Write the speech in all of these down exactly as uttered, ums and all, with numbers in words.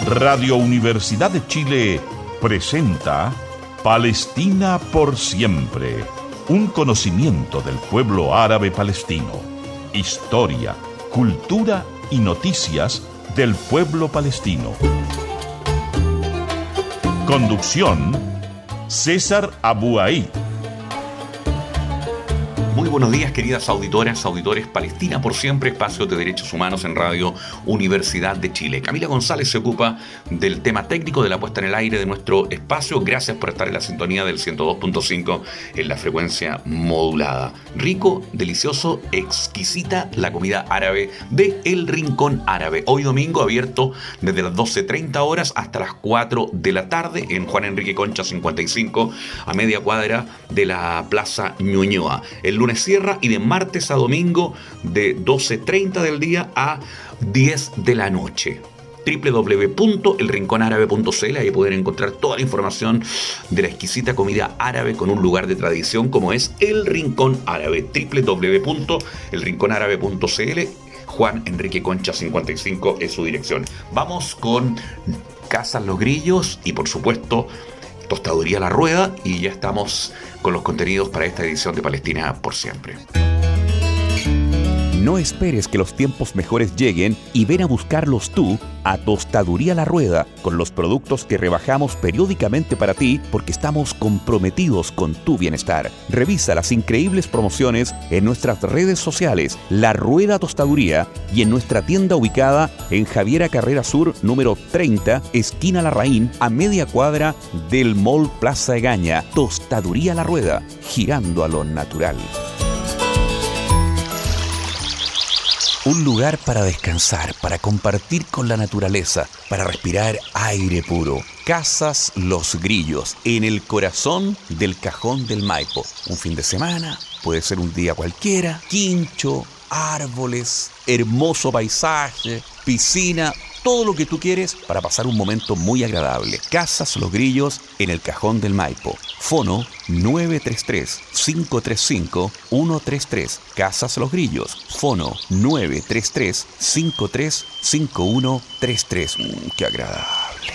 Radio Universidad de Chile presenta Palestina por siempre, un conocimiento del pueblo árabe palestino, historia, cultura y noticias del pueblo palestino. Conducción, César Abuaid. Muy buenos días, queridas auditoras, auditores. Palestina por siempre, espacio de derechos humanos en Radio Universidad de Chile. Camila González se ocupa del tema técnico de la puesta en el aire de nuestro espacio. Gracias por estar en la sintonía del ciento dos punto cinco en la frecuencia modulada. Rico, delicioso, exquisita la comida árabe de El Rincón Árabe. Hoy domingo abierto desde las doce treinta horas hasta las cuatro de la tarde en Juan Enrique Concha cincuenta y cinco, a media cuadra de la Plaza Ñuñoa. El lunes cierra y de martes a domingo de doce treinta del día a diez de la noche. doble u doble u doble u punto el rincón árabe punto c l. Ahí pueden encontrar toda la información de la exquisita comida árabe con un lugar de tradición como es El Rincón Árabe. doble u doble u doble u punto el rincón árabe punto c l. Juan Enrique Concha cincuenta y cinco es su dirección. Vamos con Casas Los Grillos y por supuesto Tostaduría La Rueda, y ya estamos con los contenidos para esta edición de Palestina por siempre. No esperes que los tiempos mejores lleguen y ven a buscarlos tú a Tostaduría La Rueda, con los productos que rebajamos periódicamente para ti porque estamos comprometidos con tu bienestar. Revisa las increíbles promociones en nuestras redes sociales, La Rueda Tostaduría, y en nuestra tienda ubicada en Javiera Carrera Sur, número treinta, esquina Larraín, a media cuadra del Mall Plaza Egaña. Tostaduría La Rueda, girando a lo natural. Un lugar para descansar, para compartir con la naturaleza, para respirar aire puro. Casas Los Grillos, en el corazón del Cajón del Maipo. Un fin de semana, puede ser un día cualquiera, quincho, árboles, hermoso paisaje, piscina, todo lo que tú quieres para pasar un momento muy agradable. Casas Los Grillos en el Cajón del Maipo. Fono nueve tres tres, cinco tres cinco, uno tres tres. Casas Los Grillos. Fono nueve tres tres, cinco tres cinco, uno tres tres. Mm, ¡Qué agradable!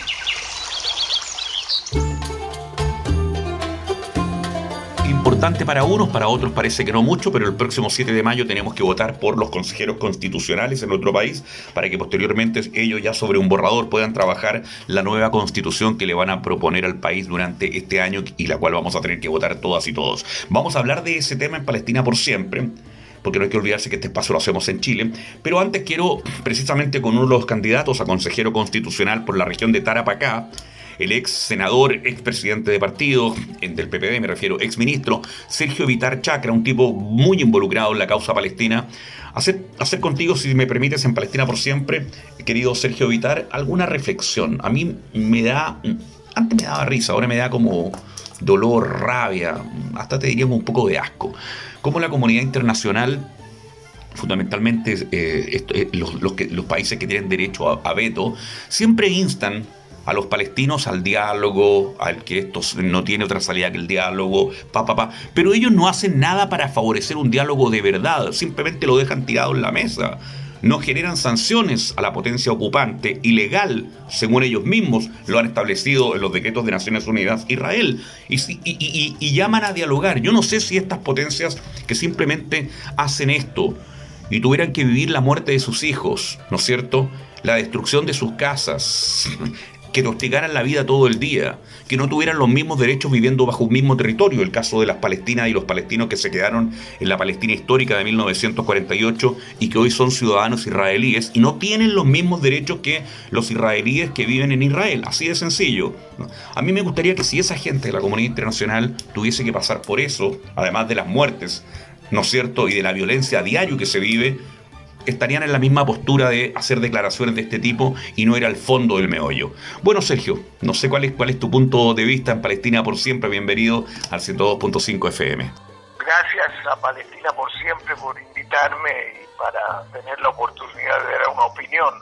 Importante para unos, para otros parece que no mucho, pero el próximo siete de mayo tenemos que votar por los consejeros constitucionales en nuestro país para que posteriormente ellos ya sobre un borrador puedan trabajar la nueva constitución que le van a proponer al país durante este año y la cual vamos a tener que votar todas y todos. Vamos a hablar de ese tema en Palestina por siempre, porque no hay que olvidarse que este espacio lo hacemos en Chile. Pero antes quiero, precisamente con uno de los candidatos a consejero constitucional por la región de Tarapacá, el ex senador, ex presidente de partido, del P P D me refiero, ex ministro, Sergio Vitar Chacra, un tipo muy involucrado en la causa palestina, hacer, hacer contigo, si me permites, en Palestina por siempre, querido Sergio Vitar, alguna reflexión. A mí me da, antes me daba risa, ahora me da como dolor, rabia, hasta te diría un poco de asco. Cómo la comunidad internacional, fundamentalmente eh, esto, eh, los, los, que, los países que tienen derecho a, a veto, siempre instan a los palestinos al diálogo, al que esto no tiene otra salida que el diálogo, pa, pa, pa. Pero ellos no hacen nada para favorecer un diálogo de verdad, simplemente lo dejan tirado en la mesa. No generan sanciones a la potencia ocupante, ilegal, según ellos mismos lo han establecido en los decretos de Naciones Unidas, Israel, y, y, y, y llaman a dialogar. Yo no sé si estas potencias que simplemente hacen esto y tuvieran que vivir la muerte de sus hijos, ¿no es cierto?, la destrucción de sus casas, que hostigaran la vida todo el día, que no tuvieran los mismos derechos viviendo bajo un mismo territorio, el caso de las palestinas y los palestinos que se quedaron en la Palestina histórica de mil novecientos cuarenta y ocho y que hoy son ciudadanos israelíes y no tienen los mismos derechos que los israelíes que viven en Israel, así de sencillo. A mí me gustaría que si esa gente de la comunidad internacional tuviese que pasar por eso, además de las muertes, ¿no es cierto?, y de la violencia a diario que se vive, estarían en la misma postura de hacer declaraciones de este tipo y no ir al fondo del meollo. Bueno, Sergio, no sé cuál es, cuál es tu punto de vista en Palestina por siempre. Bienvenido al ciento dos punto cinco F M. Gracias a Palestina por siempre por invitarme y para tener la oportunidad de dar una opinión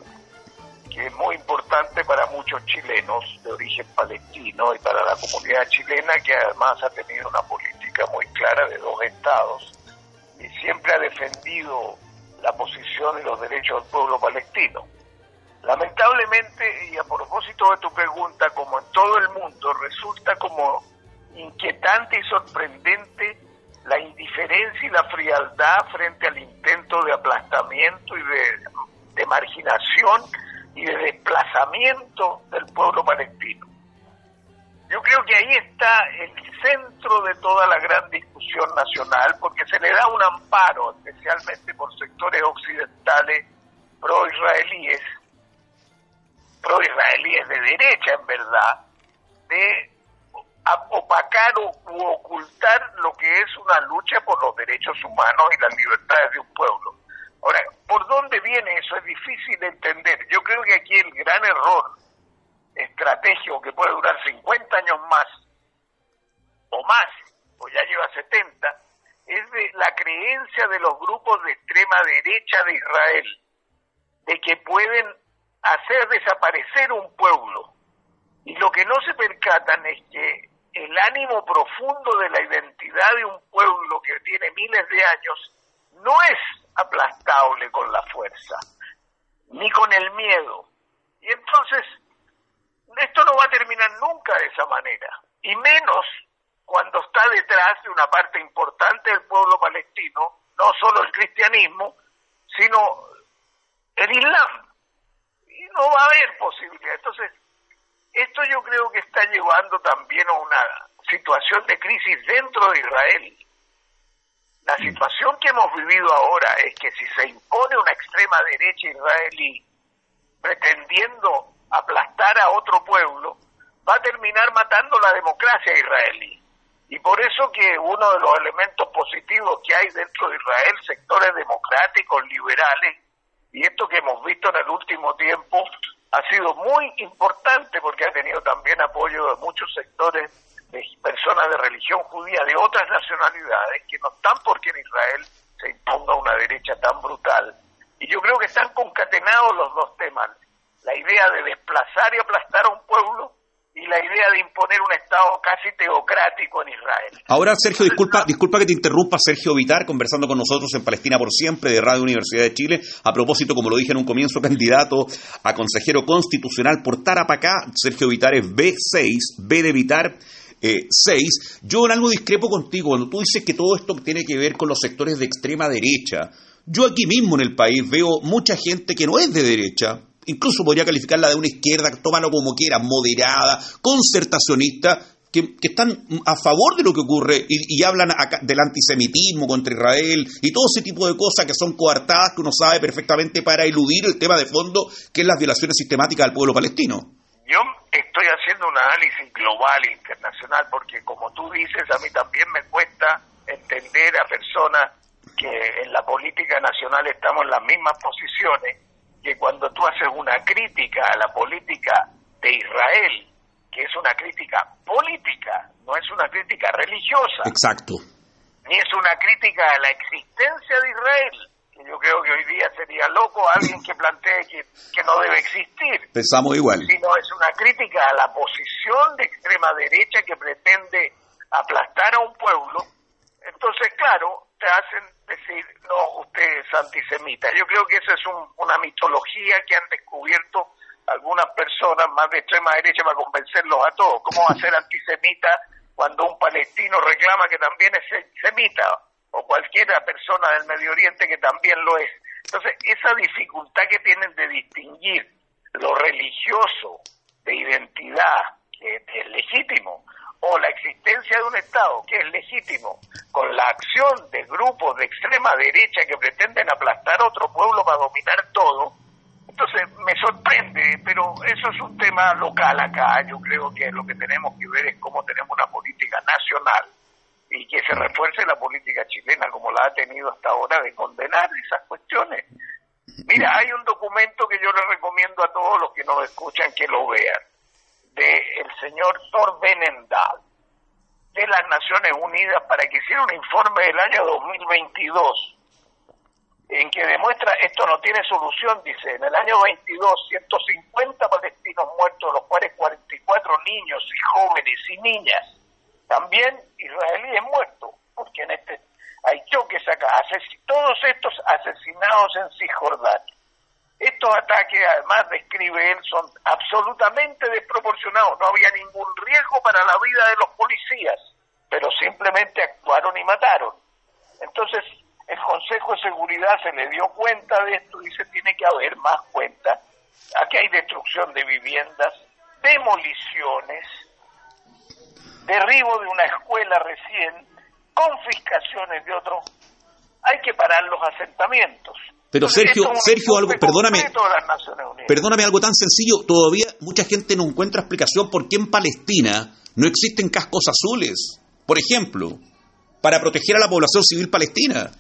que es muy importante para muchos chilenos de origen palestino y para la comunidad chilena, que además ha tenido una política muy clara de dos estados y siempre ha defendido la posición y los derechos del pueblo palestino. Lamentablemente, y a propósito de tu pregunta, como en todo el mundo, resulta como inquietante y sorprendente la indiferencia y la frialdad frente al intento de aplastamiento y de, de marginación y de desplazamiento del pueblo palestino. Yo creo que ahí está el centro de toda la gran discusión nacional, porque se le da un amparo, especialmente por sectores occidentales pro-israelíes, pro-israelíes de derecha en verdad, de opacar o u ocultar lo que es una lucha por los derechos humanos y las libertades de un pueblo. Ahora, ¿por dónde viene eso? Es difícil de entender. Yo creo que aquí el gran error estratégico, que puede durar cincuenta años más, o más, o ya lleva setenta, es de la creencia de los grupos de extrema derecha de Israel, de que pueden hacer desaparecer un pueblo. Y lo que no se percatan es que el ánimo profundo de la identidad de un pueblo que tiene miles de años no es aplastable con la fuerza, ni con el miedo. Y entonces, esto no va a terminar nunca de esa manera, y menos cuando está detrás de una parte importante del pueblo palestino, no solo el cristianismo, sino el Islam. Y no va a haber posibilidad. Entonces, esto yo creo que está llevando también a una situación de crisis dentro de Israel. La situación que hemos vivido ahora es que si se impone una extrema derecha israelí pretendiendo aplastar a otro pueblo, va a terminar matando la democracia israelí. Y por eso que uno de los elementos positivos que hay dentro de Israel, sectores democráticos, liberales, y esto que hemos visto en el último tiempo, ha sido muy importante porque ha tenido también apoyo de muchos sectores de personas de religión judía de otras nacionalidades que no están porque en Israel se imponga una derecha tan brutal. Y yo creo que están concatenados los dos temas, la idea de desplazar y aplastar a un pueblo y la idea de imponer un Estado casi teocrático en Israel. Ahora, Sergio, disculpa, disculpa que te interrumpa, Sergio Vitar, conversando con nosotros en Palestina por Siempre, de Radio Universidad de Chile. A propósito, como lo dije en un comienzo, candidato a consejero constitucional por Tarapacá. Sergio Vitar es B seis, B de Vitar eh, seis. Yo en algo discrepo contigo, cuando tú dices que todo esto tiene que ver con los sectores de extrema derecha. Yo aquí mismo en el país veo mucha gente que no es de derecha, incluso podría calificarla de una izquierda, tómalo como quieras, moderada, concertacionista, que, que están a favor de lo que ocurre y, y hablan acá del antisemitismo contra Israel y todo ese tipo de cosas que son coartadas, que uno sabe perfectamente para eludir el tema de fondo, que es las violaciones sistemáticas al pueblo palestino. Yo estoy haciendo un análisis global e internacional porque, como tú dices, a mí también me cuesta entender a personas que en la política nacional estamos en las mismas posiciones, que cuando tú haces una crítica a la política de Israel, que es una crítica política, no es una crítica religiosa. Exacto. Ni es una crítica a la existencia de Israel, que yo creo que hoy día sería loco alguien que plantee que, que no debe existir. Pensamos igual. Sino es una crítica a la posición de extrema derecha que pretende aplastar a un pueblo. Entonces, claro, te hacen decir, no, usted es antisemita. Yo creo que esa es un, una mitología que han descubierto algunas personas más de extrema derecha para convencerlos a todos. ¿Cómo va a ser antisemita cuando un palestino reclama que también es semita? O cualquier persona del Medio Oriente que también lo es. Entonces, esa dificultad que tienen de distinguir lo religioso de identidad, que es legítimo, o la existencia de un Estado, que es legítimo, con la acción de grupos de extrema derecha que pretenden aplastar a otro pueblo para dominar todo, entonces me sorprende, pero eso es un tema local acá. Yo creo que lo que tenemos que ver es cómo tenemos una política nacional y que se refuerce la política chilena como la ha tenido hasta ahora de condenar esas cuestiones. Mira, hay un documento que yo le recomiendo a todos los que nos escuchan que lo vean, del señor Thor Benendal, de las Naciones Unidas, para que hiciera un informe del año dos mil veintidós, en que demuestra esto no tiene solución. Dice, en el año veintidós, ciento cincuenta palestinos muertos, de los cuales cuarenta y cuatro niños y jóvenes y niñas, también israelíes muertos, porque en este hay choques acá, ases, todos estos asesinados en Cisjordania. estos ataques, además describe él, son absolutamente desproporcionados. No había ningún riesgo para la vida de los policías, pero simplemente actuaron y mataron. Entonces, el Consejo de Seguridad se le dio cuenta de esto y dice, tiene que haber más cuenta. Aquí hay destrucción de viviendas, demoliciones, derribo de una escuela recién, confiscaciones de otros. Hay que parar los asentamientos. Pero Sergio, Sergio, algo, perdóname, perdóname algo tan sencillo, todavía mucha gente no encuentra explicación por qué en Palestina no existen cascos azules, por ejemplo, para proteger a la población civil palestina.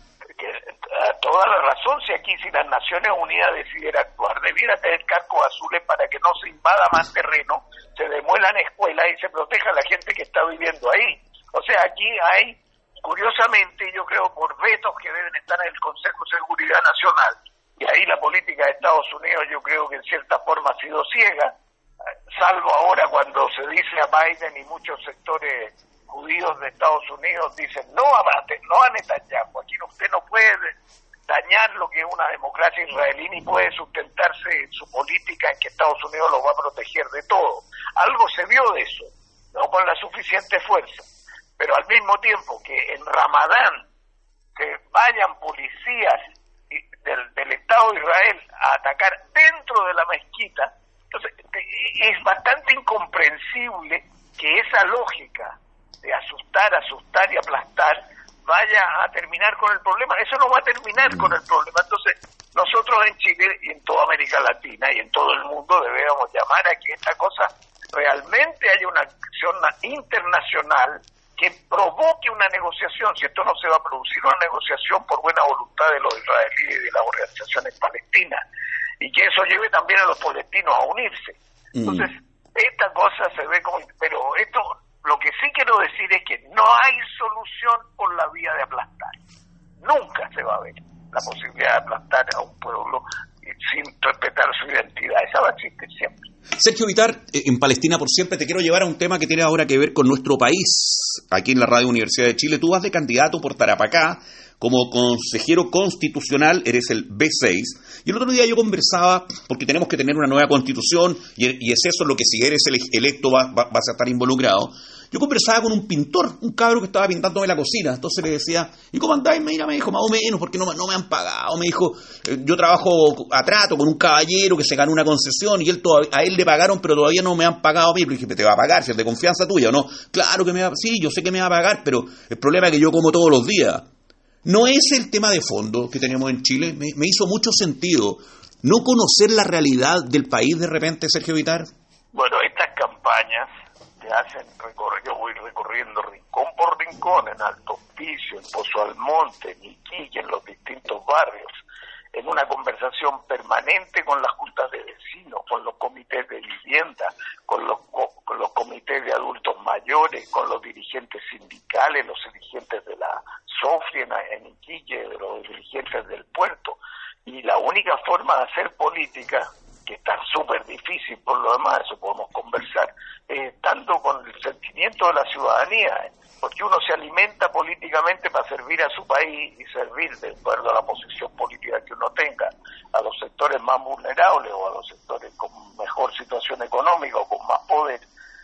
Toda la razón, si aquí si las Naciones Unidas decidiera actuar, debiera tener cascos azules para que no se invada más terreno, se demuelan escuelas y se proteja a la gente que está viviendo ahí. O sea, aquí hay, curiosamente, yo creo, por vetos que deben estar en el Consejo de Seguridad Nacional, y ahí la política de Estados Unidos yo creo que en cierta forma ha sido ciega, salvo ahora cuando se dice a Biden y muchos sectores judíos de Estados Unidos dicen no a, no a Netanyahu, aquí usted no puede dañar lo que es una democracia israelí ni puede sustentarse en su política en que Estados Unidos los va a proteger de todo. Algo se vio de eso, no con la suficiente fuerza, pero al mismo tiempo que en Ramadán que vayan policías del, del Estado de Israel a atacar dentro de la mezquita, entonces es bastante incomprensible que esa lógica de asustar, asustar y aplastar vaya a terminar con el problema. Eso no va a terminar con el problema. Entonces, nosotros en Chile y en toda América Latina y en todo el mundo debemos llamar a que esta cosa realmente haya una acción internacional que provoque una negociación. Si esto no se va a producir una negociación por buena voluntad de los israelíes y de las organizaciones palestinas, y que eso lleve también a los palestinos a unirse. Entonces, esta cosa se ve como... Pero esto... Lo que sí quiero decir es que no hay solución por la vía de aplastar. Nunca se va a ver la posibilidad de aplastar a un pueblo sin respetar su identidad. Esa va a existir siempre. Sergio Vitar, en Palestina por siempre, te quiero llevar a un tema que tiene ahora que ver con nuestro país. Aquí en la Radio Universidad de Chile, tú vas de candidato por Tarapacá como consejero constitucional, eres el B seis. Y el otro día yo conversaba, porque tenemos que tener una nueva constitución, y, y es eso lo que si eres electo vas, vas a estar involucrado. Yo conversaba con un pintor, un cabro que estaba pintándome la cocina. Entonces le decía, ¿y cómo andáis? Mira, me dijo, más o menos, porque no, no me han pagado. Me dijo, yo trabajo a trato con un caballero que se ganó una concesión y él todavía, a él le pagaron, pero todavía no me han pagado a mí. Le dije, ¿te va a pagar? Si es de confianza tuya o no. Claro que me va, sí, yo sé que me va a pagar, pero el problema es que yo como todos los días. No es el tema de fondo que tenemos en Chile. Me, me hizo mucho sentido no conocer la realidad del país de repente, Sergio Vitar. Bueno, estas campañas que hacen recorrer, yo voy recorriendo rincón por rincón, en Alto Hospicio, en Pozo Almonte, en Iquique, en los distintos barrios, en una conversación permanente con las juntas de vecinos, con los comités de vivienda, con los, con los comités de adultos mayores, con los dirigentes sindicales, los dirigentes de la SOFRI en, en Iquique, de los dirigentes del puerto. Y la única forma de hacer política, que está súper difícil por lo demás, eso podemos conversar, eh, estando con el sentimiento de la ciudadanía, eh, porque uno se alimenta políticamente para servir a su país y servir de acuerdo a la posición política que uno tenga, a los sectores más vulnerables o a los sectores con mejor situación económica o con más poder.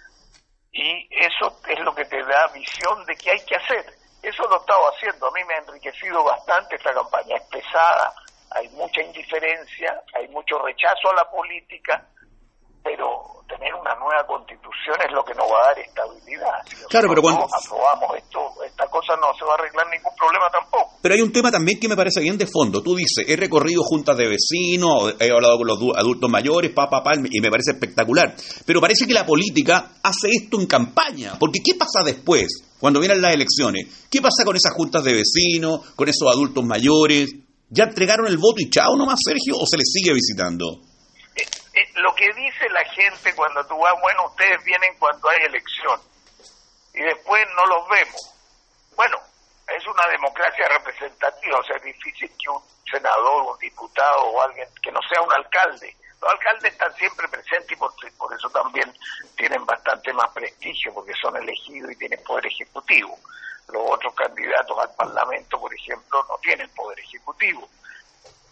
Y eso es lo que te da visión de qué hay que hacer. Eso lo he estado haciendo, a mí me ha enriquecido bastante esta campaña, es pesada, hay mucha indiferencia, hay mucho rechazo a la política, pero tener una nueva constitución es lo que nos va a dar estabilidad. Si claro, pero cuando no aprobamos esto, esta cosa no se va a arreglar ningún problema tampoco. Pero hay un tema también que me parece bien de fondo. Tú dices, he recorrido juntas de vecinos, he hablado con los adultos mayores, pa, pa, pa, y me parece espectacular. Pero parece que la política hace esto en campaña, porque ¿qué pasa después, cuando vienen las elecciones? ¿Qué pasa con esas juntas de vecinos, con esos adultos mayores? ¿Ya entregaron el voto y chao nomás, Sergio, o se les sigue visitando? Eh, eh, lo que dice la gente cuando tú vas, bueno, ustedes vienen cuando hay elección y después no los vemos. Bueno, es una democracia representativa, o sea, es difícil que un senador, un diputado o alguien que no sea un alcalde. Los alcaldes están siempre presentes y por, por eso también tienen bastante más prestigio, porque son elegidos y tienen poder ejecutivo. Los otros candidatos al Parlamento, por ejemplo, no tienen poder ejecutivo.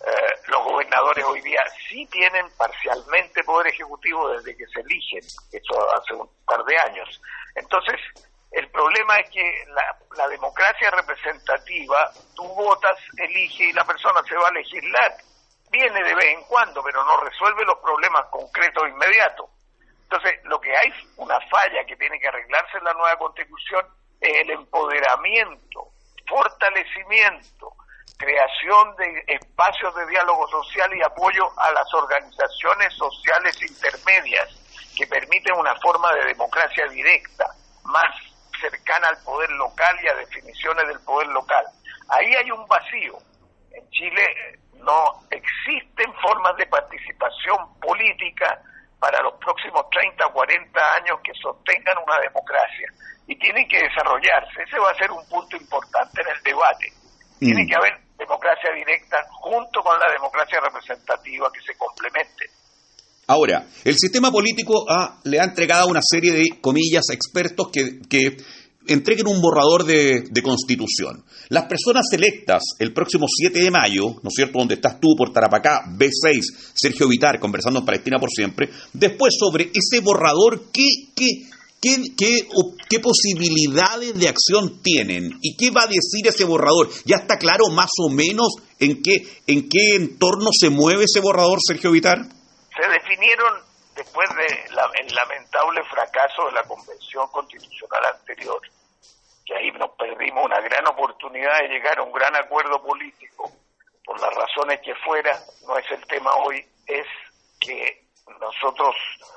Eh, los gobernadores hoy día sí tienen parcialmente poder ejecutivo desde que se eligen, eso hace un par de años. Entonces, el problema es que la, la democracia representativa, tú votas, elige y la persona se va a legislar. Viene de vez en cuando, pero no resuelve los problemas concretos inmediatos. Entonces, lo que hay, una falla que tiene que arreglarse en la nueva Constitución, es el empoderamiento, fortalecimiento, creación de espacios de diálogo social y apoyo a las organizaciones sociales intermedias que permiten una forma de democracia directa, más cercana al poder local y a definiciones del poder local. Ahí hay un vacío. En Chile no existen formas de participación política para los próximos treinta o cuarenta años que sostengan una democracia. Y tienen que desarrollarse. Ese va a ser un punto importante en el debate. Mm. Tiene que haber democracia directa junto con la democracia representativa que se complementen. Ahora, el sistema político ha, le ha entregado a una serie de, comillas, expertos que, que entreguen un borrador de, de constitución. Las personas electas el próximo siete de mayo, ¿no es cierto?, donde estás tú por Tarapacá, B seis, Sergio Vitar, conversando en Palestina por siempre, después sobre ese borrador, ¿qué, qué, qué, qué, qué posibilidades de acción tienen? ¿Y qué va a decir ese borrador? ¿Ya está claro más o menos en qué, en qué entorno se mueve ese borrador, Sergio Vitar? Se definieron después del la, lamentable fracaso de la Convención Constitucional anterior, que ahí nos perdimos una gran oportunidad de llegar a un gran acuerdo político, por las razones que fuera, no es el tema hoy, es que nosotros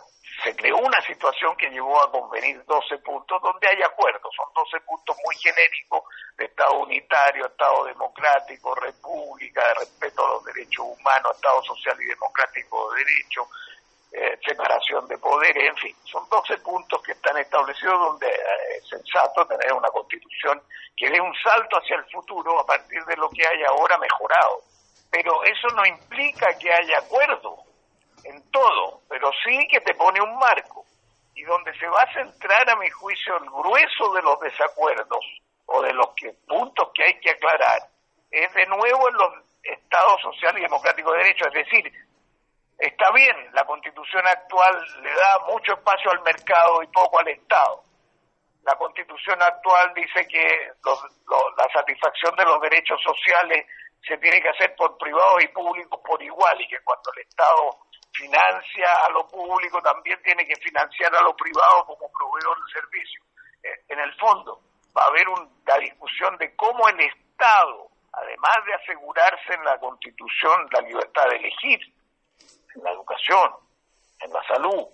se creó una situación que llevó a convenir doce puntos donde hay acuerdos, son doce puntos muy genéricos de Estado unitario, Estado democrático, república, de respeto a los derechos humanos, Estado social y democrático de derecho, eh, separación de poderes, en fin, son doce puntos que están establecidos donde eh, es sensato tener una constitución que dé un salto hacia el futuro a partir de lo que hay ahora mejorado. Pero eso no implica que haya acuerdo en todo, pero sí que te pone un marco, y donde se va a centrar, a mi juicio, el grueso de los desacuerdos, o de los que, puntos que hay que aclarar, es de nuevo en los estados sociales y democráticos de derecho. Es decir, está bien, la Constitución actual le da mucho espacio al mercado y poco al Estado. La Constitución actual dice que los, los, la satisfacción de los derechos sociales se tiene que hacer por privados y públicos por igual, y que cuando el Estado financia a lo público también tiene que financiar a lo privado como proveedor de servicios. Eh, en el fondo va a haber una discusión de cómo el Estado, además de asegurarse en la Constitución la libertad de elegir, en la educación, en la salud,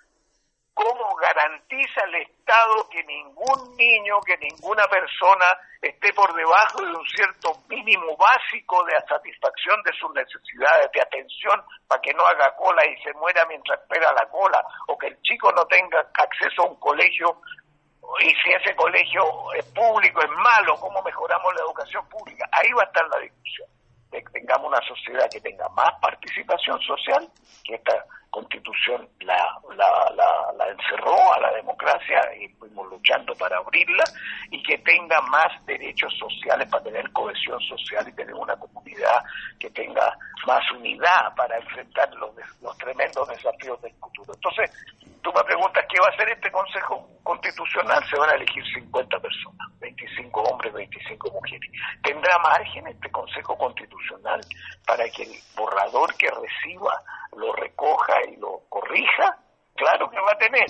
cómo garantiza el Estado que ningún niño, que ninguna persona esté por debajo de un cierto mínimo básico de satisfacción de sus necesidades de atención, para que no haga cola y se muera mientras espera la cola, o que el chico no tenga acceso a un colegio, y si ese colegio es público, es malo, cómo mejoramos la educación pública. Ahí va a estar la discusión, de que tengamos una sociedad que tenga más participación social, que esta Constitución la, la, la, la encerró a la democracia y fuimos luchando para abrirla, y que tenga más derechos sociales para tener cohesión social y tener una comunidad que tenga más unidad para enfrentar los, los tremendos desafíos del futuro. Entonces, tú me preguntas qué va a hacer este Consejo Constitucional. Se van a elegir cincuenta personas, veinticinco hombres, veinticinco mujeres. ¿Tendrá margen este Consejo Constitucional para que el borrador que reciba lo recoja y lo corrija? Claro que va a tener,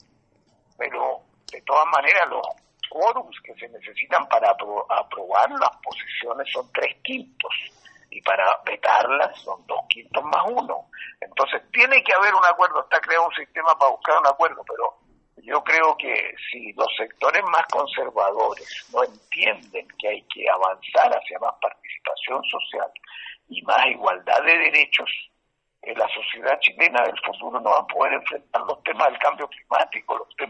pero de todas maneras los quórums que se necesitan para apro- aprobar las posiciones son tres quintos, y para vetarlas son dos quintos más uno. Entonces tiene que haber un acuerdo, está creado un sistema para buscar un acuerdo, pero yo creo que si los sectores más conservadores no entienden que hay que avanzar hacia más participación social y más igualdad de derechos, en la sociedad chilena del futuro no va a poder enfrentar los temas del cambio climático, los temas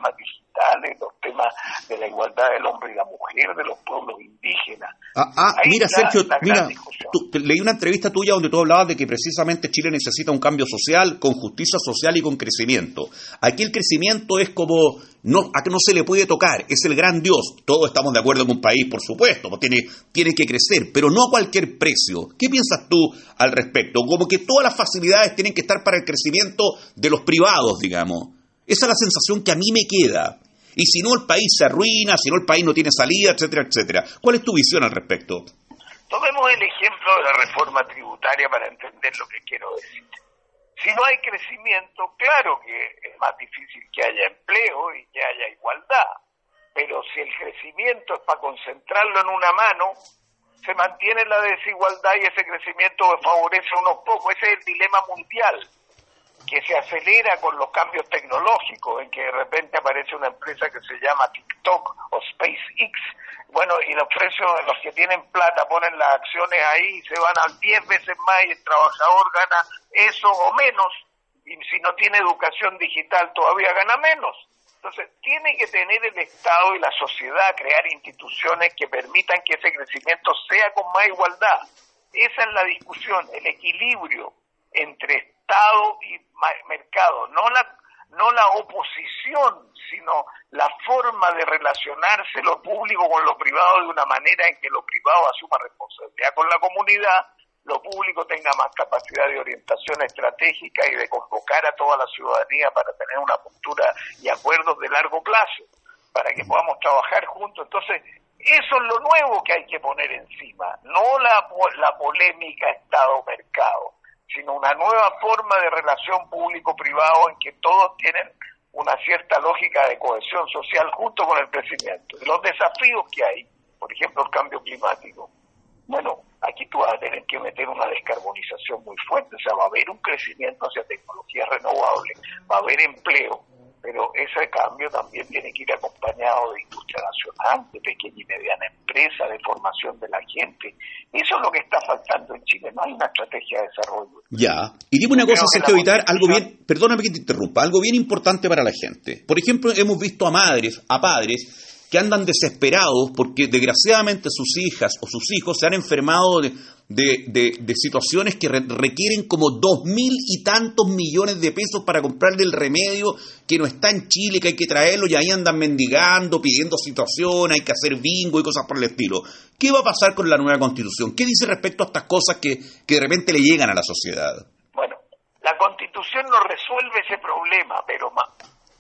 ambientales, los temas de la igualdad del hombre y la mujer, de los pueblos indígenas. Ah, ah mira, está Sergio, mira, tú, te, leí una entrevista tuya donde tú hablabas de que precisamente Chile necesita un cambio social con justicia social y con crecimiento. Aquí el crecimiento es como, no, a que no se le puede tocar, es el gran Dios. Todos estamos de acuerdo en un país, por supuesto, pues tiene, tiene que crecer, pero no a cualquier precio. ¿Qué piensas tú al respecto? Como que todas las facilidades tienen que estar para el crecimiento de los privados, digamos. Esa es la sensación que a mí me queda. Y si no, el país se arruina, si no, el país no tiene salida, etcétera, etcétera. ¿Cuál es tu visión al respecto? Tomemos el ejemplo de la reforma tributaria para entender lo que quiero decir. Si no hay crecimiento, claro que es más difícil que haya empleo y que haya igualdad. Pero si el crecimiento es para concentrarlo en una mano, se mantiene la desigualdad y ese crecimiento favorece a unos pocos. Ese es el dilema mundial, que se acelera con los cambios tecnológicos, en que de repente aparece una empresa que se llama TikTok o SpaceX, bueno, y los precios, los que tienen plata ponen las acciones ahí y se van a diez veces más y el trabajador gana eso o menos, y si no tiene educación digital todavía gana menos. Entonces, tiene que tener el Estado y la sociedad crear instituciones que permitan que ese crecimiento sea con más igualdad. Esa es la discusión, el equilibrio entre Estado y mercado, no la no la oposición, sino la forma de relacionarse lo público con lo privado de una manera en que lo privado asuma responsabilidad con la comunidad, lo público tenga más capacidad de orientación estratégica y de convocar a toda la ciudadanía para tener una postura y acuerdos de largo plazo, para que podamos trabajar juntos. Entonces, eso es lo nuevo que hay que poner encima, no la, la polémica Estado-mercado, sino una nueva forma de relación público-privado en que todos tienen una cierta lógica de cohesión social junto con el crecimiento. Los desafíos que hay, por ejemplo, el cambio climático. Bueno, aquí tú vas a tener que meter una descarbonización muy fuerte, o sea, va a haber un crecimiento hacia tecnologías renovables, va a haber empleo, pero ese cambio también tiene que ir acompañado de industria nacional, de pequeña y mediana empresa, de formación de la gente. Eso es lo que está faltando en Chile, no hay una estrategia de desarrollo. Ya, y dime una cosa, Sergio Vitar, algo bien, perdóname que te interrumpa, algo bien importante para la gente. Por ejemplo, hemos visto a madres, a padres, que andan desesperados porque desgraciadamente sus hijas o sus hijos se han enfermado de, de, de, de situaciones que re, requieren como dos mil y tantos millones de pesos para comprarle el remedio que no está en Chile, que hay que traerlo, y ahí andan mendigando, pidiendo situación, hay que hacer bingo y cosas por el estilo. ¿Qué va a pasar con la nueva Constitución? ¿Qué dice respecto a estas cosas que, que de repente le llegan a la sociedad? Bueno, la Constitución no resuelve ese problema, pero ma,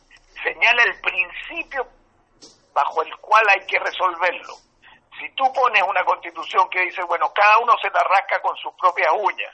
señala el principio bajo el cual hay que resolverlo. Si tú pones una constitución que dice, bueno, cada uno se la rasca con sus propias uñas,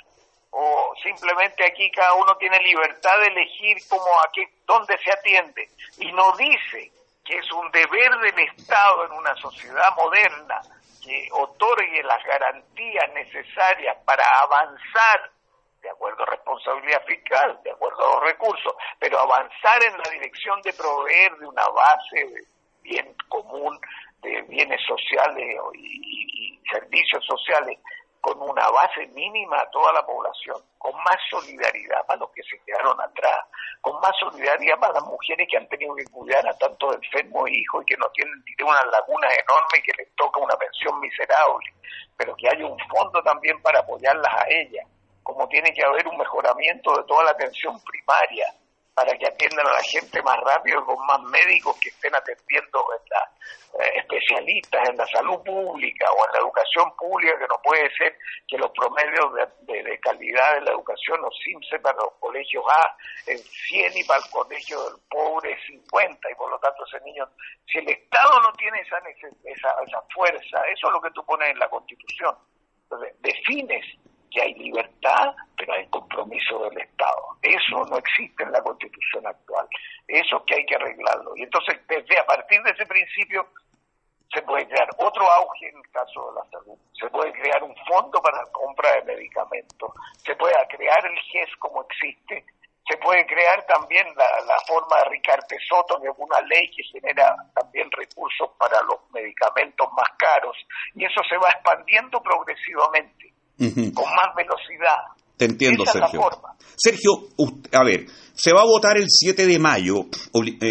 o simplemente aquí cada uno tiene libertad de elegir cómo, aquí, dónde se atiende, y no dice que es un deber del Estado en una sociedad moderna que otorgue las garantías necesarias para avanzar, de acuerdo a responsabilidad fiscal, de acuerdo a los recursos, pero avanzar en la dirección de proveer de una base de bien común, de bienes sociales y, y, y servicios sociales con una base mínima a toda la población, con más solidaridad para los que se quedaron atrás, con más solidaridad para las mujeres que han tenido que cuidar a tantos enfermos hijos y que no tienen, tienen unas lagunas enormes y que les toca una pensión miserable, pero que haya un fondo también para apoyarlas a ellas, como tiene que haber un mejoramiento de toda la atención primaria, para que atiendan a la gente más rápido, con más médicos que estén atendiendo en la, eh, especialistas en la salud pública o en la educación pública, que no puede ser que los promedios de, de, de calidad de la educación, los C I M S S para los colegios A en cien y para el colegio del pobre cincuenta, y por lo tanto ese niño, si el Estado no tiene esa, esa, esa fuerza, eso es lo que tú pones en la Constitución. Entonces, defines que hay libertad, pero hay compromiso del Estado. Eso no existe en la Constitución actual. Eso es que hay que arreglarlo. Y entonces, desde a partir de ese principio, se puede crear otro auge en el caso de la salud. Se puede crear un fondo para la compra de medicamentos. Se puede crear el G E S como existe. Se puede crear también la, la forma de Ricarte Soto, que es una ley que genera también recursos para los medicamentos más caros. Y eso se va expandiendo progresivamente. Uh-huh. Con más velocidad. Te entiendo, Sergio. Sergio, a ver, se va a votar el siete de mayo, eh,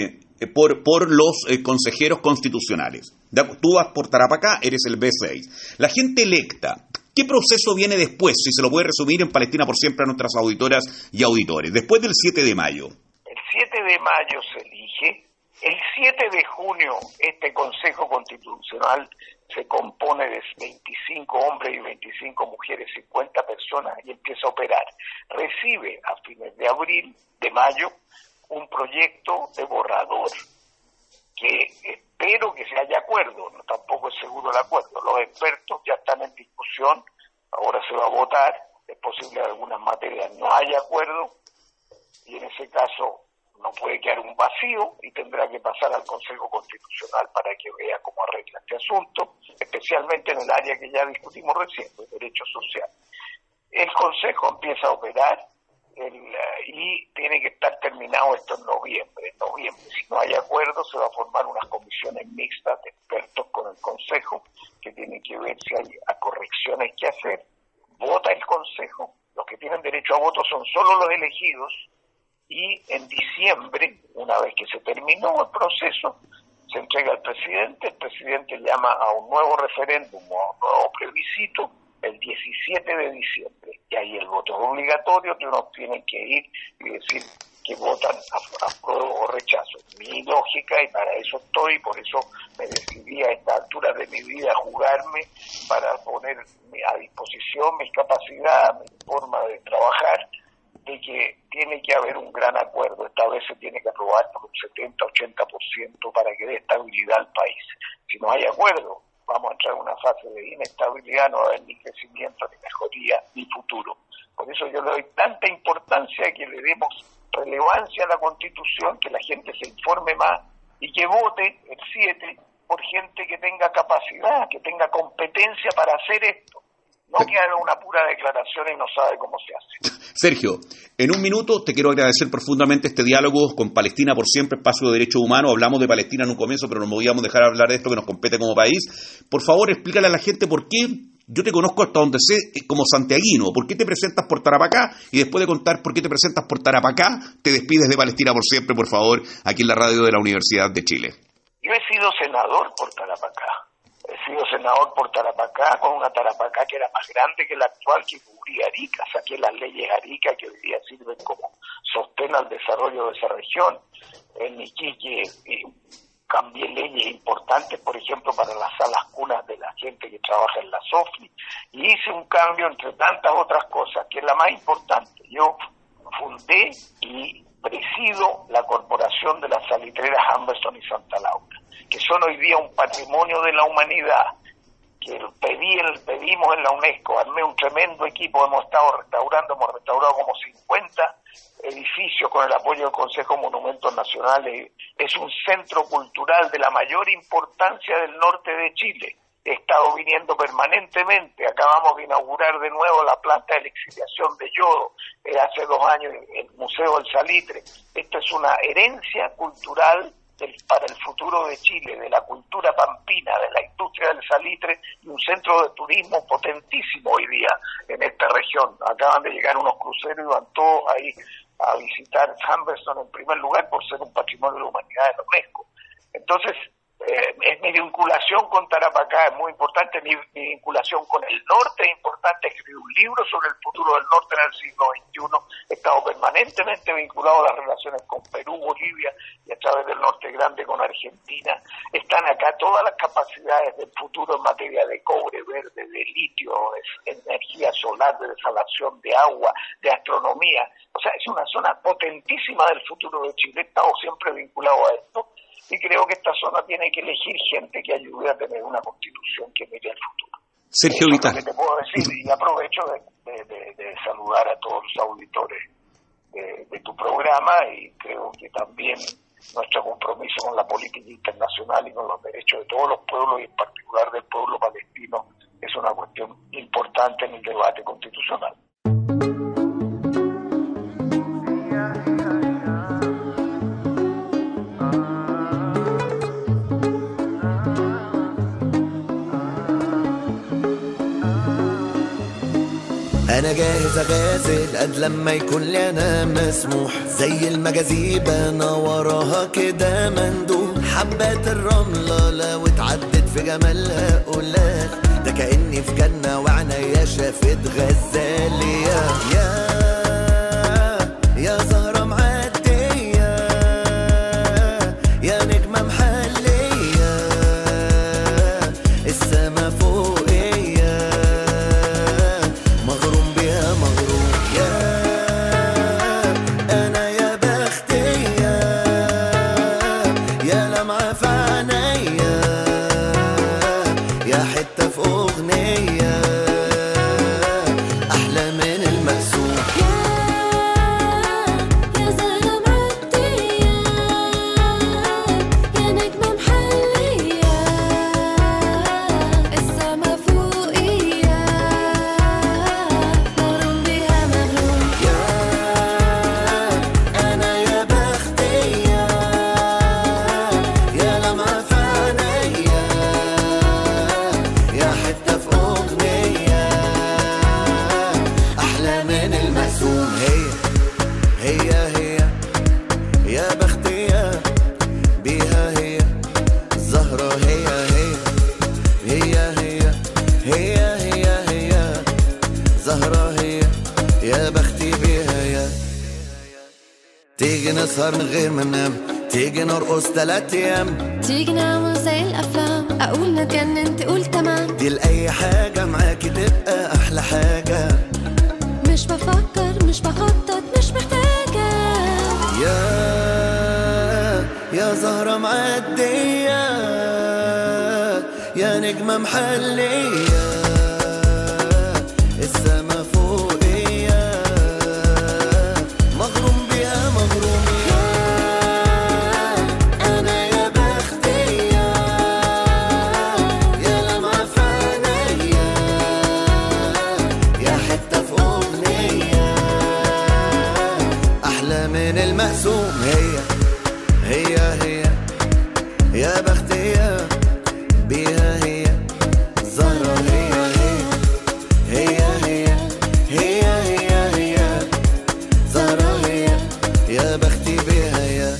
eh, por, por los eh, consejeros constitucionales. Tú vas por Tarapacá, eres el B seis. La gente electa, ¿qué proceso viene después? Si se lo puede resumir en Palestina por Siempre a nuestras auditoras y auditores. Después del siete de mayo. El siete de mayo se elige. El siete de junio este Consejo Constitucional se compone de veinticinco hombres y veinticinco mujeres, cincuenta personas, y empieza a operar. Recibe a fines de abril, de mayo, un proyecto de borrador que espero que se haya acuerdo, no tampoco es seguro el acuerdo. Los expertos ya están en discusión, ahora se va a votar, es posible que en algunas materias no haya acuerdo, y en ese caso no puede quedar un vacío y tendrá que pasar al Consejo Constitucional para que vea cómo arregla este asunto, especialmente en el área que ya discutimos recién, el derecho social. El Consejo empieza a operar el, y tiene que estar terminado esto en noviembre. En noviembre, si no hay acuerdo, se va a formar unas comisiones mixtas de expertos con el Consejo que tienen que ver si hay correcciones que hacer. Vota el Consejo, los que tienen derecho a voto son solo los elegidos, y en diciembre, una vez que se terminó el proceso, se entrega al presidente, el presidente llama a un nuevo referéndum o a un nuevo plebiscito el diecisiete de diciembre, y ahí el voto es obligatorio, que uno tiene que ir y decir que votan a, a prueba o rechazo. Mi lógica, y para eso estoy, por eso me decidí a esta altura de mi vida a jugarme para poner a disposición mis capacidades, mi forma de trabajar, de que tiene que haber un gran acuerdo. Esta vez se tiene que aprobar por un setenta a ochenta por ciento para que dé estabilidad al país. Si no hay acuerdo, vamos a entrar en una fase de inestabilidad, no va a haber ni crecimiento, ni mejoría, ni futuro. Por eso yo le doy tanta importancia que le demos relevancia a la Constitución, que la gente se informe más y que vote el siete por gente que tenga capacidad, que tenga competencia para hacer esto. No que haga una pura declaración y no sabe cómo se hace. Sergio, en un minuto te quiero agradecer profundamente este diálogo con Palestina por Siempre, Espacio de Derechos Humanos. Hablamos de Palestina en un comienzo, pero no podíamos dejar de hablar de esto que nos compete como país. Por favor, explícale a la gente por qué, yo te conozco hasta donde sé como santiaguino, por qué te presentas por Tarapacá, y después de contar por qué te presentas por Tarapacá, te despides de Palestina por Siempre, por favor, aquí en la radio de la Universidad de Chile. Yo he sido senador por Tarapacá. He sido senador por Tarapacá, con una Tarapacá que era más grande que la actual, que cubría Arica. Saqué las leyes Arica que hoy día sirven como sostén al desarrollo de esa región. En Iquique eh, cambié leyes importantes, por ejemplo, para las salas cunas de la gente que trabaja en la SOFI. Y hice un cambio entre tantas otras cosas, que es la más importante. Yo fundé y presido la Corporación de las Salitreras Humberstone y Santa Laura, que son hoy día un patrimonio de la humanidad, que pedí, pedimos en la UNESCO, armé un tremendo equipo, hemos estado restaurando, hemos restaurado como cincuenta edificios con el apoyo del Consejo de Monumentos Nacionales. Es un centro cultural de la mayor importancia del norte de Chile. He estado viniendo permanentemente, acabamos de inaugurar de nuevo la planta de lixiviación de yodo, eh, hace dos años el Museo del Salitre. Esto es una herencia cultural del, para el futuro de Chile, de la cultura pampina, de la industria del salitre, y un centro de turismo potentísimo hoy día en esta región. Acaban de llegar unos cruceros y van todos ahí a visitar Humberstone en primer lugar por ser un patrimonio de la humanidad de la UNESCO. Entonces, Eh, es mi vinculación con Tarapacá es muy importante, mi, mi vinculación con el norte es importante. Escribí un libro sobre el futuro del norte en el siglo veintiuno, he estado permanentemente vinculado a las relaciones con Perú, Bolivia y a través del norte grande con Argentina. Están acá todas las capacidades del futuro en materia de cobre verde, de litio, de energía solar, de desalación de agua, de astronomía. O sea, es una zona potentísima del futuro de Chile. He estado siempre vinculado a esto. Y creo que esta zona tiene que elegir gente que ayude a tener una constitución que mire al futuro. Sergio Vitale. Eso es lo que te puedo decir, y aprovecho de, de, de, de saludar a todos los auditores de, de tu programa, y creo que también nuestro compromiso con la política internacional y con los derechos de todos los pueblos, y en particular del pueblo palestino, es una cuestión importante en el debate constitucional. أنا جاهز أغازل قد لما يكون لي أنا مسموح، زي المجاذيب أنا وراها كده مندوب. حبات الرملة لو اتعدت في جمالها قلال، ده كأني في جنة وعنايا شافت غزالية. يا يا زهرة معدية يا نجمة محلية، السما فوقية مغروم بيها مغروم. يا أنا يا بختية يا لمعة في عينيا، يا حتة في أغنية أحلى من المقسوم. يا زهرة معدية يا نجمة محلية، السما فوقية مغروم بيها مغروم. يا أنا يا بختية يا لمعة في عينيا، يا حتة في أغنية أحلى من المقسوم. هي هي هي يا بختية بيها هي الزهرة، هي هي هي هي هي هي هي زهرة، هي يا بختي بيها. يا تيجي نسهر من غير ما ننام، تيجي نرقص تلات أيام، تيجي نعمل زي الأفلام، أقول نتجنن تقول تمام. دي لأي حاجة معاكي تبقى أحلى حاجة. مش بفكر مش بخطط مش محتاجة. يا يا زهرة معدية يا نجمة محلية، السما فوقية مغروم بيها مغروم. يا أنا يا بختية يا لمعة في عينيا، يا حتة في أغنية أحلى من المقسوم. هي هي هي يا بختية بيها هي زهرة، هي هي هي هي هي هي هي زهرة، هي يا بختي بيها. يا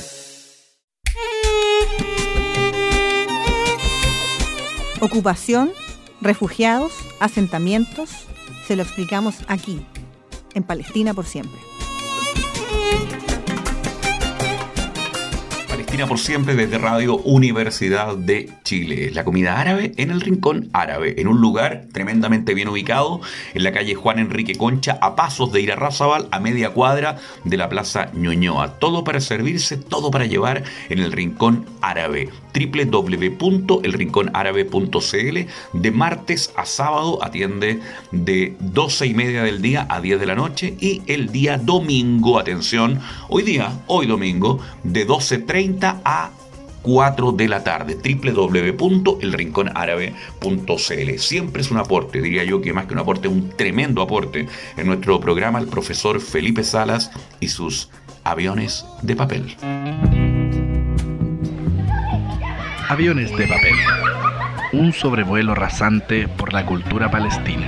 Ocupación, refugiados, asentamientos, se lo explicamos aquí, en Palestina por siempre. Palestina por siempre desde Radio Universidad de Chile. La comida árabe en el Rincón Árabe, en un lugar tremendamente bien ubicado, en la calle Juan Enrique Concha, a pasos de Irarrázaval, a media cuadra de la Plaza Ñuñoa. Todo para servirse, todo para llevar en el Rincón Árabe. doble u doble u doble u punto el rincón árabe punto c l. De martes a sábado atiende de doce y media del día a diez de la noche, y el día domingo, atención, hoy día, hoy domingo, de doce treinta a cuatro de la tarde. doble u doble u doble u punto el rincón árabe punto c l. Siempre es un aporte, diría yo que más que un aporte, un tremendo aporte en nuestro programa el profesor Felipe Salas y sus aviones de papel. Aviones de papel. Un sobrevuelo rasante por la cultura palestina.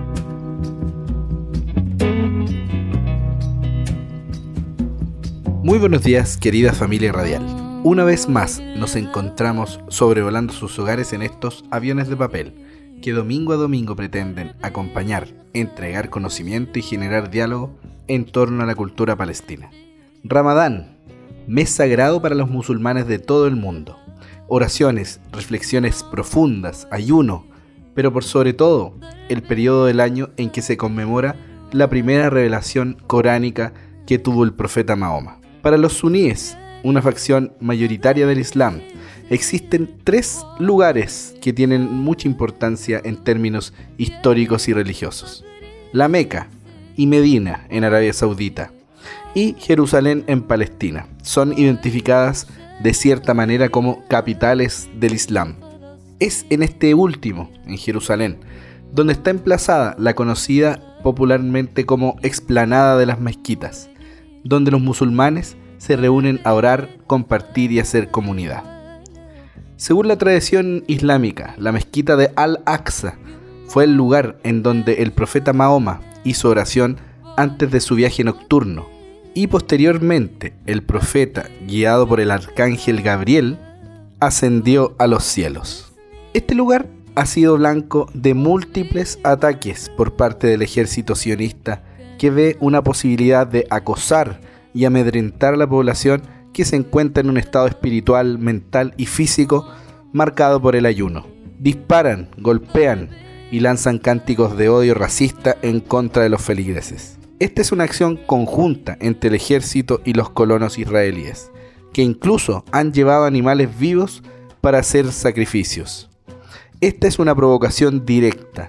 Muy buenos días, querida familia radial. Una vez más nos encontramos sobrevolando sus hogares en estos aviones de papel que domingo a domingo pretenden acompañar, entregar conocimiento y generar diálogo en torno a la cultura palestina. Ramadán, mes sagrado para los musulmanes de todo el mundo. Oraciones, reflexiones profundas, ayuno, pero por sobre todo, el periodo del año en que se conmemora la primera revelación coránica que tuvo el profeta Mahoma. Para los suníes, una facción mayoritaria del Islam, existen tres lugares que tienen mucha importancia en términos históricos y religiosos: la Meca y Medina en Arabia Saudita y Jerusalén en Palestina. Son identificadas de cierta manera como capitales del Islam. Es en este último, en Jerusalén, donde está emplazada la conocida popularmente como explanada de las mezquitas, donde los musulmanes se reúnen a orar, compartir y hacer comunidad. Según la tradición islámica, la mezquita de Al-Aqsa fue el lugar en donde el profeta Mahoma hizo oración antes de su viaje nocturno, y posteriormente el profeta, guiado por el arcángel Gabriel, ascendió a los cielos. Este lugar ha sido blanco de múltiples ataques por parte del ejército sionista, que ve una posibilidad de acosar y amedrentar a la población que se encuentra en un estado espiritual, mental y físico marcado por el ayuno. Disparan, golpean y lanzan cánticos de odio racista en contra de los feligreses. Esta es una acción conjunta entre el ejército y los colonos israelíes, que incluso han llevado animales vivos para hacer sacrificios. Esta es una provocación directa.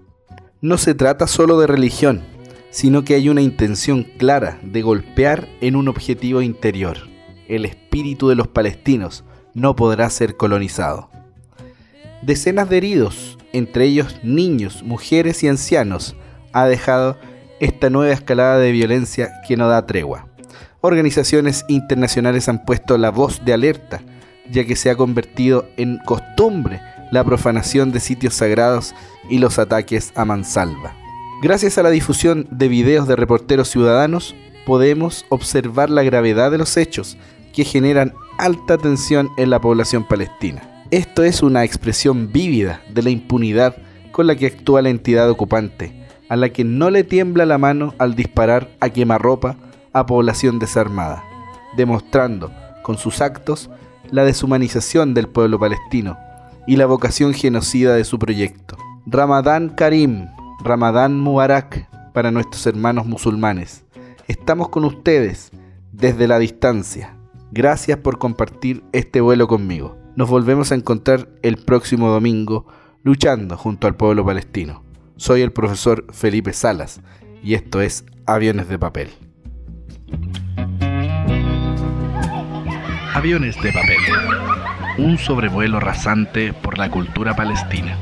No se trata solo de religión, sino que hay una intención clara de golpear en un objetivo interior. El espíritu de los palestinos no podrá ser colonizado. Decenas de heridos, entre ellos niños, mujeres y ancianos, ha dejado esta nueva escalada de violencia que no da tregua. Organizaciones internacionales han puesto la voz de alerta, ya que se ha convertido en costumbre la profanación de sitios sagrados y los ataques a mansalva. Gracias a la difusión de videos de reporteros ciudadanos, podemos observar la gravedad de los hechos que generan alta tensión en la población palestina. Esto es una expresión vívida de la impunidad con la que actúa la entidad ocupante, a la que no le tiembla la mano al disparar a quemarropa a población desarmada, demostrando con sus actos la deshumanización del pueblo palestino y la vocación genocida de su proyecto. Ramadán Karim, Ramadán Mubarak para nuestros hermanos musulmanes. Estamos con ustedes desde la distancia. Gracias por compartir este vuelo conmigo. Nos volvemos a encontrar el próximo domingo luchando junto al pueblo palestino. Soy el profesor Felipe Salas y esto es Aviones de Papel. Aviones de Papel. Un sobrevuelo rasante por la cultura palestina.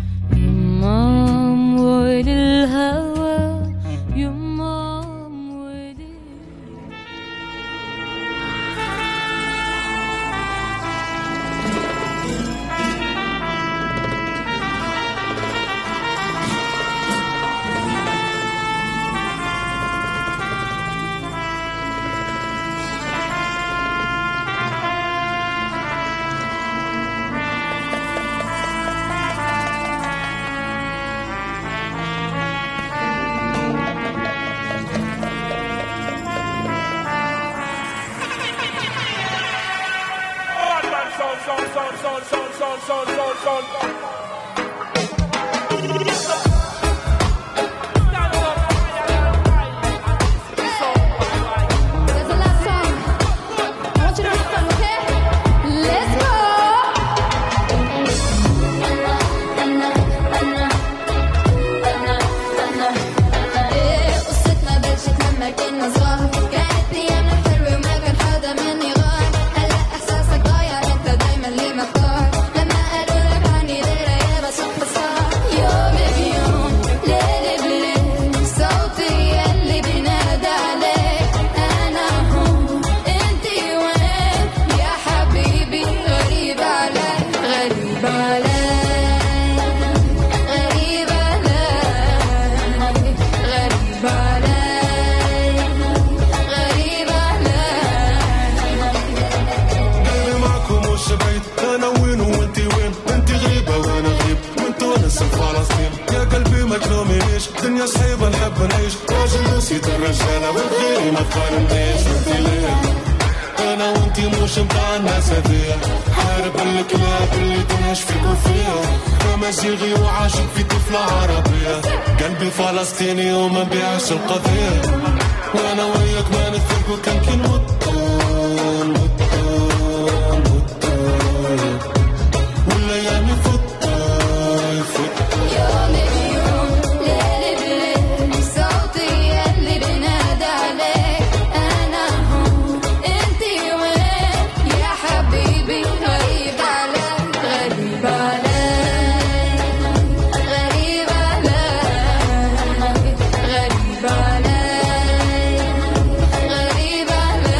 الدنيا صعيبة نحب نعيش راجل نسيت الرجالة وغيري ما تقارنيش وانتي ليه انا وانتي مش متاع الناس هذيا حارب الكلاب اللي تنهش فيك وفيا كمزيغي وعاشق في طفلة عربية قلبي فلسطيني وما بيعش القضية وانا وياك ما نتفرقوا كان كي نموتو نموتو نموتو ولا يعني فوتو يفوتو يومي بيوم ليلي بليل صوتي اللي بنادى عليك انا هون انتي وين يا حبيبي غريب عليك غريب عليك غريب عليك غريب عليك غريب عليك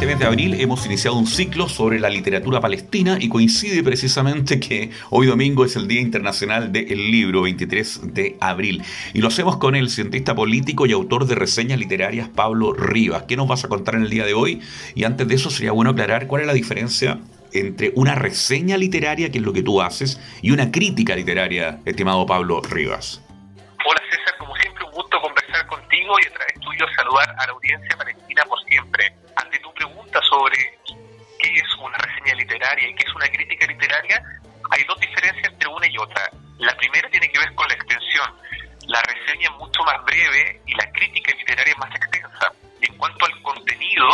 este mes de abril hemos iniciado un ciclo sobre la literatura palestina y coincide precisamente que hoy domingo es el Día Internacional del Libro, veintitrés de abril. Y lo hacemos con el cientista político y autor de reseñas literarias Pablo Rivas. ¿Qué nos vas a contar en el día de hoy? Y antes de eso sería bueno aclarar cuál es la diferencia entre una reseña literaria, que es lo que tú haces, y una crítica literaria, estimado Pablo Rivas. Hola César, como siempre un gusto conversar contigo y a través tuyo saludar a la audiencia palestina por siempre. Ante tu pregunta sobre qué es una reseña literaria y qué es una crítica literaria, hay dos diferencias entre una y otra. La primera tiene que ver con la extensión. La reseña es mucho más breve y la crítica literaria es más extensa. Y en cuanto al contenido,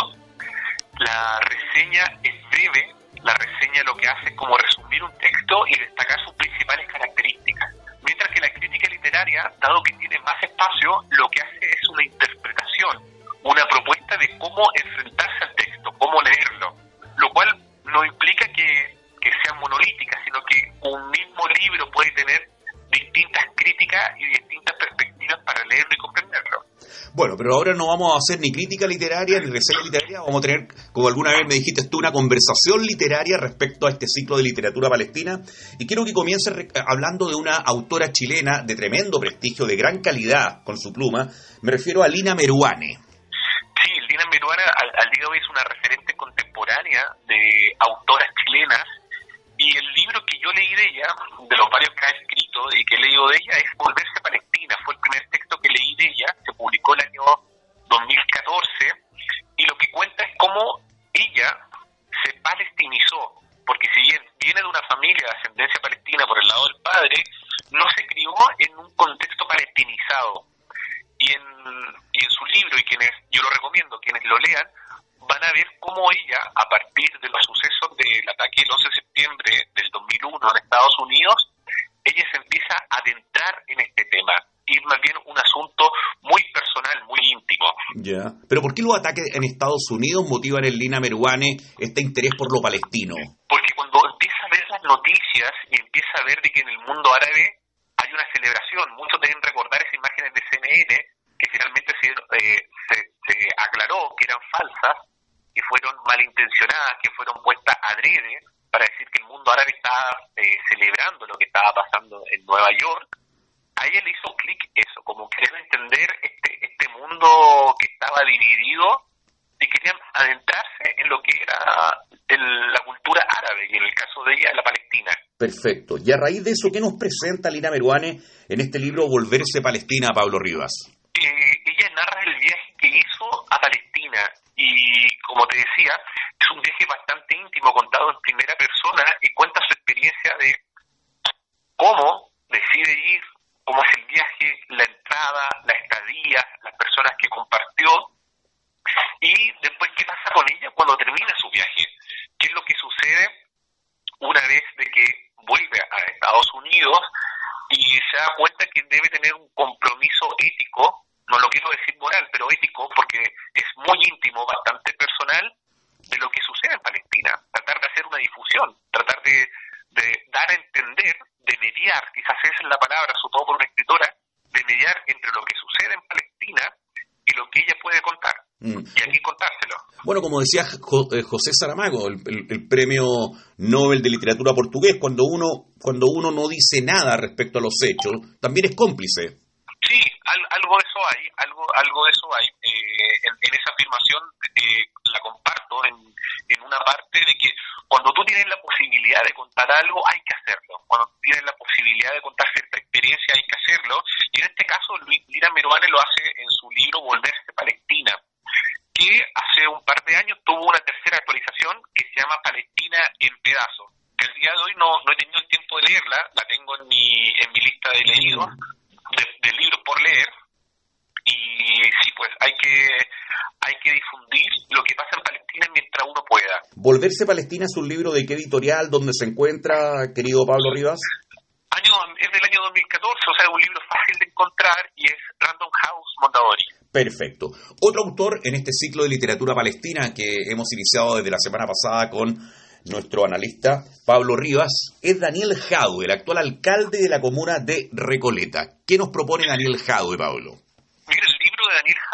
la reseña es breve. La reseña lo que hace es como resumir un texto y destacar sus principales características. Mientras que la crítica literaria, dado que tiene más espacio, lo que hace es una interpretación, una propuesta de cómo enfrentarse al texto, cómo leerlo, lo cual no implica que, que sean monolíticas, sino que un mismo libro puede tener distintas críticas y distintas perspectivas para leerlo y comprenderlo. Bueno, pero ahora no vamos a hacer ni crítica literaria ni reseña literaria, vamos a tener, como alguna vez me dijiste tú, una conversación literaria respecto a este ciclo de literatura palestina, y quiero que comiences re- hablando de una autora chilena de tremendo prestigio, de gran calidad con su pluma. Me refiero a Lina Meruane. Sí, Lina Meruane al, al día de hoy es una referente contemporánea de autoras chilenas, y el libro que yo leí de ella, de los varios que ha escrito y que he leído de ella, es Volverse Palestina. Fue el primer texto que leí de ella, se publicó el año dos mil catorce, y lo que cuenta es cómo ella se palestinizó, porque si bien viene de una familia de ascendencia palestina por el lado del padre, no se crió en un contexto palestinizado. Y en, y en su libro, y quienes yo lo recomiendo, quienes lo lean, van a ver cómo ella, a partir de los sucesos del ataque del once de septiembre del dos mil uno en Estados Unidos, ella se empieza a adentrar en este tema, y más bien un asunto muy personal, muy íntimo. Ya. Pero ¿por qué los ataques en Estados Unidos motivan en Lina Meruane este interés por lo palestino? Porque cuando empieza a ver las noticias y empieza a ver de que en el mundo árabe hay una celebración, muchos deben recordar esas imágenes de C N N que finalmente se, eh, se, se aclaró que eran falsas, que fueron malintencionadas, que fueron puestas adrede para decir que el mundo árabe estaba eh, celebrando lo que estaba pasando en Nueva York. A ella le hizo clic eso, como querer entender este este mundo que estaba dividido y querían adentrarse en lo que era el, la cultura árabe, y en el caso de ella, la palestina. Perfecto. Y a raíz de eso, ¿qué nos presenta Lina Meruane en este libro Volverse Palestina, Pablo Rivas? Eh, ella narra el viaje que hizo a Palestina, y como te decía, es un viaje bastante íntimo, contado en primera persona, y cuenta su experiencia de cómo decide ir, cómo es el viaje, la entrada, la estadía, las personas que compartió, y después qué pasa con ella cuando termina su viaje, qué es lo que sucede una vez de que vuelve a Estados Unidos y se da cuenta que debe tener un compromiso ético, no lo quiero decir moral, pero ético, porque es muy íntimo, bastante personal, de lo que sucede en Palestina. Tratar de hacer una difusión, tratar de, de dar a entender, de mediar, quizás esa es la palabra, sobre todo por una escritora, de mediar entre lo que sucede en Palestina y lo que ella puede contar. Mm. Y aquí contárselo. Bueno, como decía José Saramago, el, el, el premio Nobel de Literatura portugués, cuando uno, cuando uno no dice nada respecto a los hechos, también es cómplice. Sí, al, algo de eso hay, algo algo de eso hay. Eh, en, en esa afirmación eh, la comparto en, en una parte de que cuando tú tienes la posibilidad de contar algo, hay que hacerlo. Cuando tú tienes la posibilidad de contar cierta experiencia, hay que hacerlo. Y en este caso, Lina Meruane lo hace en su libro Volverse Palestina, que hace un par de años tuvo una tercera actualización que se llama Palestina en pedazos. Que al día de hoy no, no he tenido el tiempo de leerla, la tengo en mi, en mi lista de leídos, de, de libros por leer. Y sí, pues hay que hay que difundir lo que pasa en Palestina mientras uno pueda. Volverse Palestina es un libro de qué editorial, dónde se encuentra, querido Pablo Rivas. Año, es del año dos mil catorce, o sea, es un libro fácil de encontrar y es Random House Mondadori. Perfecto. Otro autor en este ciclo de literatura palestina que hemos iniciado desde la semana pasada con nuestro analista Pablo Rivas es Daniel Jadue, el actual alcalde de la comuna de Recoleta. ¿Qué nos propone Daniel Jadue, Pablo? Mira, el libro de Daniel Jadue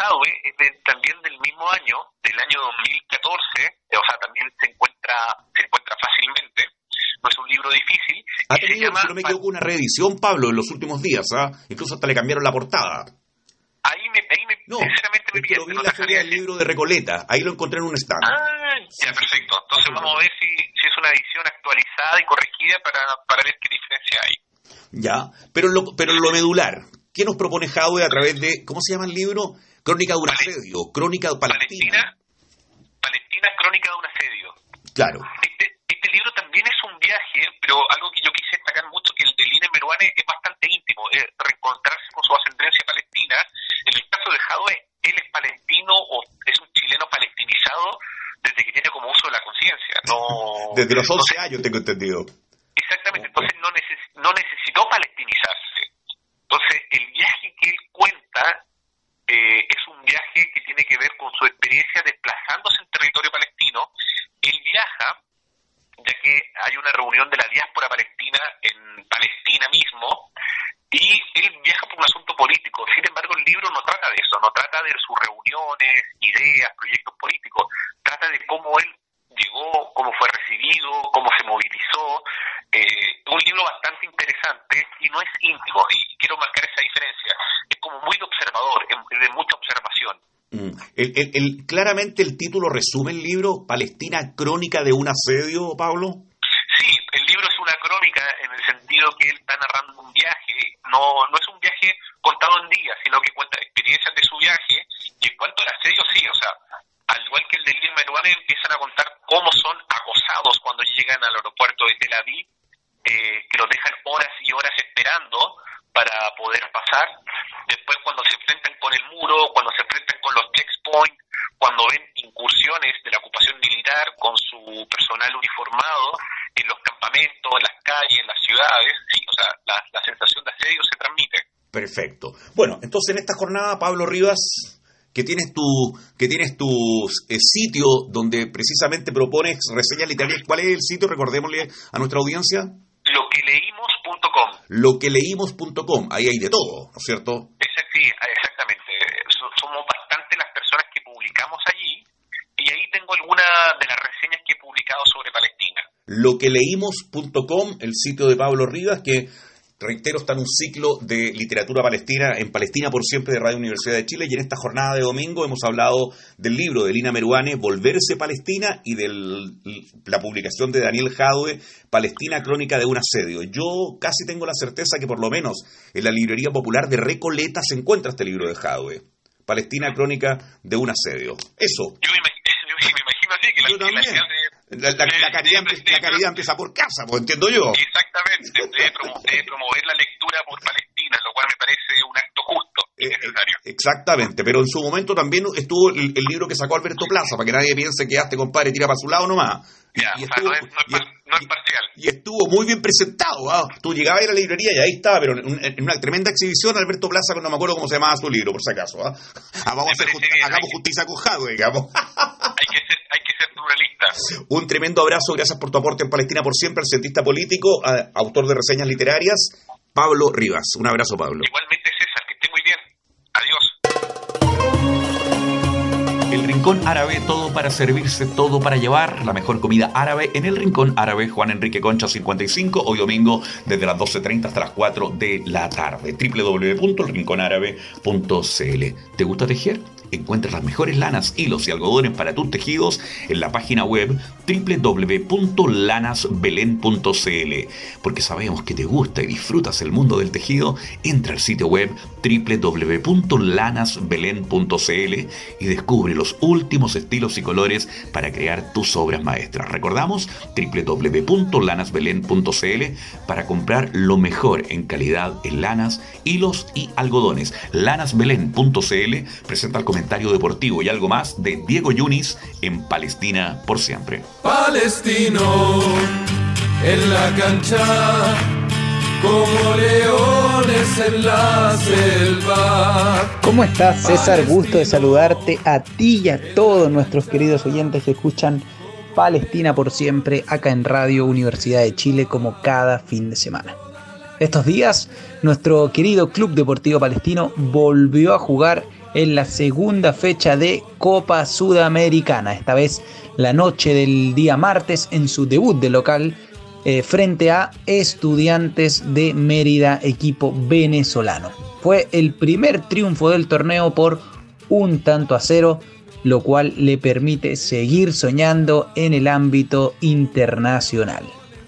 es de, también del mismo año, del año dos mil catorce, o sea, también se encuentra se encuentra fácilmente, no es un libro difícil. Ha tenido, llama, si no me equivoco, una reedición, Pablo, en los últimos días, ¿ah? Incluso hasta le cambiaron la portada. Ahí me, ahí me no, sinceramente me pierde. No la feria del libro de Recoleta, ahí lo encontré en un stand. Ah, ya, perfecto. Entonces vamos a ver si, si es una edición actualizada y corregida para, para ver qué diferencia hay. Ya, pero lo, pero lo medular, ¿qué nos propone Jadwe a través de, ¿cómo se llama el libro? Crónica de un asedio, Crónica de Palestina. Palestina, Palestina, Crónica de un asedio. Claro. Este, este libro también es un viaje, pero algo que yo quise destacar mucho, que el de Lina Meruane es bastante íntimo, es reencontrarse con su ascendencia palestina. En el caso de Jadwe, él es palestino o es un chileno palestinizado desde que tiene como uso de la conciencia. No, desde los once años tengo entendido. Exactamente, entonces no, neces no necesitó palestinizarse. Entonces el viaje que él cuenta eh, es un viaje que tiene que ver con su experiencia desplazándose en territorio palestino. Él viaja, ya que hay una reunión de la diáspora palestina en Palestina mismo, y él viaja por un asunto político. Sin embargo, el libro no trata de eso, no trata de sus reuniones, ideas, proyectos políticos, trata de cómo él llegó, cómo fue recibido, cómo se movilizó. Eh, un libro bastante interesante y no es íntimo, y quiero marcar esa diferencia. Es como muy de observador, de mucha observación. Mm. El, el, el, claramente el título resume el libro, Palestina, Crónica de un asedio, Pablo. Sí, el libro es una crónica en el sentido que él está narrando un viaje, no, no es un viaje contado en días, sino que cuenta experiencias de su viaje, y en cuanto al asedio, sí, o sea, al igual que el de Lina Meruane, empiezan a contar cómo son acosados cuando llegan al aeropuerto de Tel Aviv, eh, que los dejan horas y horas esperando para poder pasar. Después, cuando se enfrentan con el muro, cuando se enfrentan con los checkpoints, cuando ven incursiones de la ocupación militar con su personal uniformado en los campamentos, en las calles, en las ciudades, sí, o sea, la, la sensación de asedio se transmite. Perfecto. Bueno, entonces en esta jornada, Pablo Rivas, que tienes tu que tienes tu eh, sitio donde precisamente propones reseñas literarias. ¿Cuál es el sitio? Recordémosle a nuestra audiencia. lo que leímos punto com. lo que leímos punto com. Ahí hay de todo, ¿no es cierto? Sí, exactamente. Somos bastantes las personas que publicamos allí, y ahí tengo algunas de las reseñas que he publicado sobre Palestina. lo que leímos punto com, el sitio de Pablo Rivas, que reitero, está en un ciclo de literatura palestina en Palestina por Siempre de Radio Universidad de Chile, y en esta jornada de domingo hemos hablado del libro de Lina Meruane, Volverse Palestina, y de la publicación de Daniel Jadwe, Palestina, Crónica de un asedio. Yo casi tengo la certeza que por lo menos en la librería popular de Recoleta se encuentra este libro de Jadwe, Palestina, Crónica de un asedio. Eso. Yo me imagino, yo me imagino así, que la, yo también. La, La, la, la, caridad, la caridad empieza por casa, pues entiendo yo. Exactamente, de promover, de promover la lectura por Palestina, lo cual me parece un acto justo y eh, necesario. Exactamente, pero en su momento también estuvo el, el libro que sacó Alberto Plaza, para que nadie piense que este compadre tira para su lado nomás. Ya, y, y estuvo, o sea, no, es, no, es, y, no es parcial. Y, y estuvo muy bien presentado. ¿Ah? Tú llegabas a ir a la librería y ahí estaba, pero en, en una tremenda exhibición, Alberto Plaza, no me acuerdo cómo se llamaba su libro, por si acaso. ¿Ah? Ah, vamos a hacer, bien, hagamos justicia con Jadwe, digamos. Hay que ser, hay que ser pluralista. Un tremendo abrazo, gracias por tu aporte en Palestina por Siempre, al cientista político, a, autor de reseñas literarias, Pablo Rivas. Un abrazo, Pablo. Igualmente, César, que esté muy bien. Adiós. El Rincón Árabe, todo para servirse, todo para llevar, la mejor comida árabe en el Rincón Árabe, Juan Enrique Concha cincuenta y cinco, hoy domingo desde las doce treinta hasta las cuatro de la tarde. doble u doble u doble u punto el rincón árabe punto c l. ¿Te gusta tejer? Encuentra las mejores lanas, hilos y algodones para tus tejidos en la página web doble u doble u doble u punto lanas belén punto c l. Porque sabemos que te gusta y disfrutas el mundo del tejido, entra al sitio web doble u doble u doble u punto lanas belén punto c l y descubre los últimos estilos y colores para crear tus obras maestras. Recordamos, doble u doble u doble u punto lanas belén punto c l para comprar lo mejor en calidad en lanas, hilos y algodones. lanas belén punto c l presenta el comentario deportivo y algo más de Diego Yunis en Palestina por Siempre. Palestino en la cancha, como leones en la selva. ¿Cómo estás, César? Gusto de saludarte a ti y a todos nuestros queridos oyentes que escuchan Palestina por Siempre acá en Radio Universidad de Chile, como cada fin de semana. Estos días, nuestro querido Club Deportivo Palestino volvió a jugar en la segunda fecha de Copa Sudamericana, esta vez la noche del día martes en su debut de local eh, frente a Estudiantes de Mérida, equipo venezolano. Fue el primer triunfo del torneo por un tanto a cero, lo cual le permite seguir soñando en el ámbito internacional.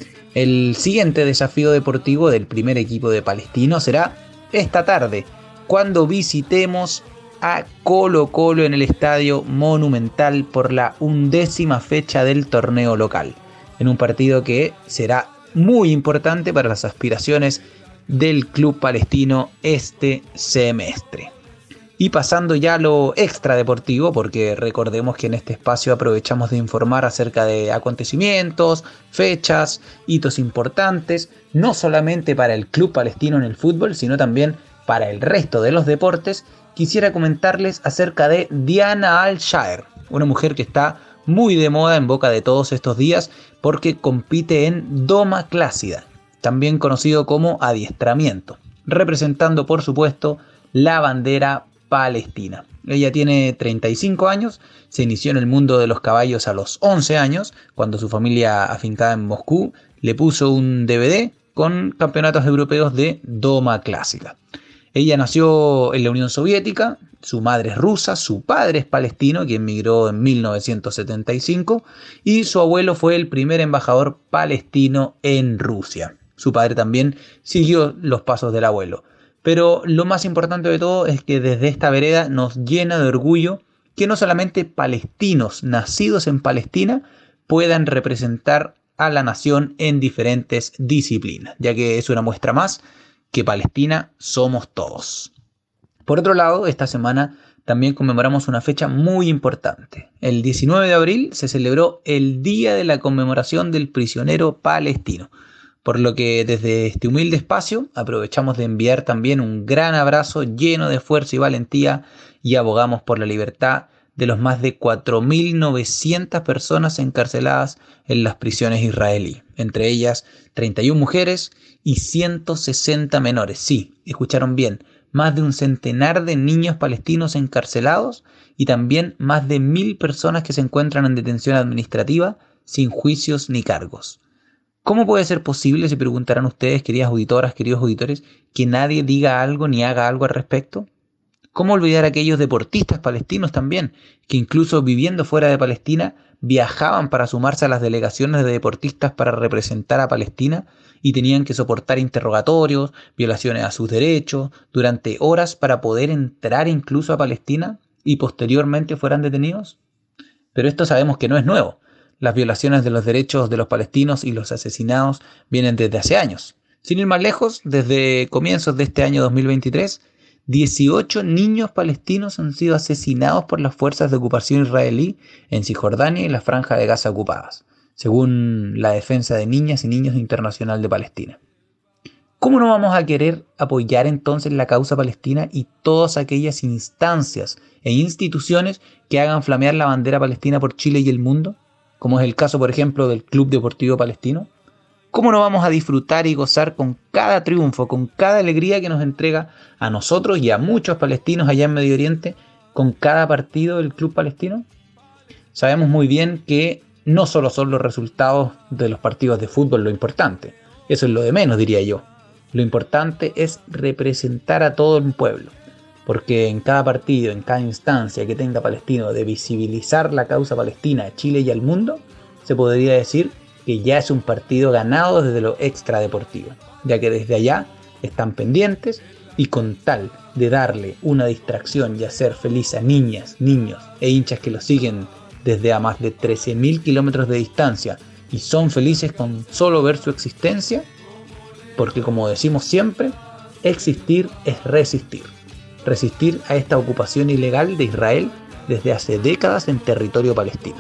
El siguiente desafío deportivo del primer equipo de Palestino será esta tarde, cuando visitemos a Colo Colo en el Estadio Monumental por la undécima fecha del torneo local, en un partido que será muy importante para las aspiraciones del club palestino este semestre. Y pasando ya a lo extradeportivo, porque recordemos que en este espacio aprovechamos de informar acerca de acontecimientos, fechas, hitos importantes, no solamente para el club palestino en el fútbol, sino también para el resto de los deportes. Quisiera comentarles acerca de Diana Al-Shaer, una mujer que está muy de moda en boca de todos estos días porque compite en doma clácida, también conocido como adiestramiento, representando por supuesto la bandera palestina. Ella tiene treinta y cinco años, se inició en el mundo de los caballos a los once años, cuando su familia afincada en Moscú le puso un D V D con campeonatos europeos de doma clásica. Ella nació en la Unión Soviética, su madre es rusa, su padre es palestino, quien migró en mil novecientos setenta y cinco, y su abuelo fue el primer embajador palestino en Rusia. Su padre también siguió los pasos del abuelo. Pero lo más importante de todo es que desde esta vereda nos llena de orgullo que no solamente palestinos nacidos en Palestina puedan representar a la nación en diferentes disciplinas, ya que es una muestra más que Palestina somos todos. Por otro lado, esta semana también conmemoramos una fecha muy importante. El diecinueve de abril se celebró el Día de la Conmemoración del Prisionero Palestino, por lo que desde este humilde espacio aprovechamos de enviar también un gran abrazo lleno de fuerza y valentía y abogamos por la libertad de los más de cuatro mil novecientas personas encarceladas en las prisiones israelíes, entre ellas treinta y una mujeres y ciento sesenta menores. Sí, escucharon bien, más de un centenar de niños palestinos encarcelados y también más de mil personas que se encuentran en detención administrativa sin juicios ni cargos. ¿Cómo puede ser posible, se preguntarán ustedes, queridas auditoras, queridos auditores, que nadie diga algo ni haga algo al respecto? ¿Cómo olvidar a aquellos deportistas palestinos también, que incluso viviendo fuera de Palestina, viajaban para sumarse a las delegaciones de deportistas para representar a Palestina y tenían que soportar interrogatorios, violaciones a sus derechos, durante horas para poder entrar incluso a Palestina y posteriormente fueran detenidos? Pero esto sabemos que no es nuevo. Las violaciones de los derechos de los palestinos y los asesinados vienen desde hace años. Sin ir más lejos, desde comienzos de este año dos mil veintitrés, dieciocho niños palestinos han sido asesinados por las fuerzas de ocupación israelí en Cisjordania y la Franja de Gaza ocupadas, según la Defensa de Niñas y Niños Internacional de Palestina. ¿Cómo no vamos a querer apoyar entonces la causa palestina y todas aquellas instancias e instituciones que hagan flamear la bandera palestina por Chile y el mundo? Como es el caso, por ejemplo, del Club Deportivo Palestino. ¿Cómo no vamos a disfrutar y gozar con cada triunfo, con cada alegría que nos entrega a nosotros y a muchos palestinos allá en Medio Oriente con cada partido del Club Palestino? Sabemos muy bien que no solo son los resultados de los partidos de fútbol lo importante, eso es lo de menos, diría yo. Lo importante es representar a todo el pueblo, porque en cada partido, en cada instancia que tenga palestino de visibilizar la causa palestina a Chile y al mundo, se podría decir que ya es un partido ganado desde lo extradeportivo, ya que desde allá están pendientes y con tal de darle una distracción y hacer feliz a niñas, niños e hinchas que lo siguen desde a más de trece mil kilómetros de distancia y son felices con solo ver su existencia, porque como decimos siempre, existir es resistir. Resistir a esta ocupación ilegal de Israel desde hace décadas en territorio palestino.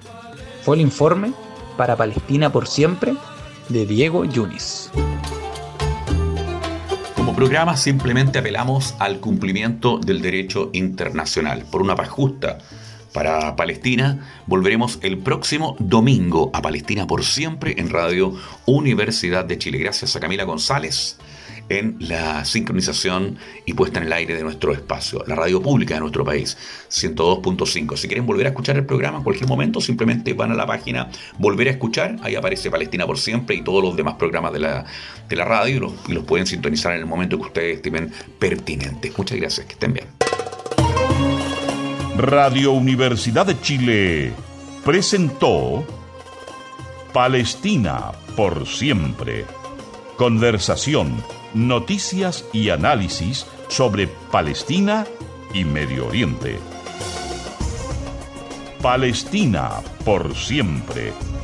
Fue el informe para Palestina por siempre de Diego Yunis. Como programa simplemente apelamos al cumplimiento del derecho internacional. Por una paz justa para Palestina, volveremos el próximo domingo a Palestina por siempre en Radio Universidad de Chile. Gracias a Camila González en la sincronización y puesta en el aire de nuestro espacio, la radio pública de nuestro país, ciento dos punto cinco. Si quieren volver a escuchar el programa en cualquier momento, simplemente van a la página Volver a Escuchar, ahí aparece Palestina por Siempre y todos los demás programas de la, de la radio y los, y los pueden sintonizar en el momento que ustedes estimen pertinentes. Muchas gracias, que estén bien. Radio Universidad de Chile presentó Palestina por Siempre. Conversación, noticias y análisis sobre Palestina y Medio Oriente. Palestina por Siempre.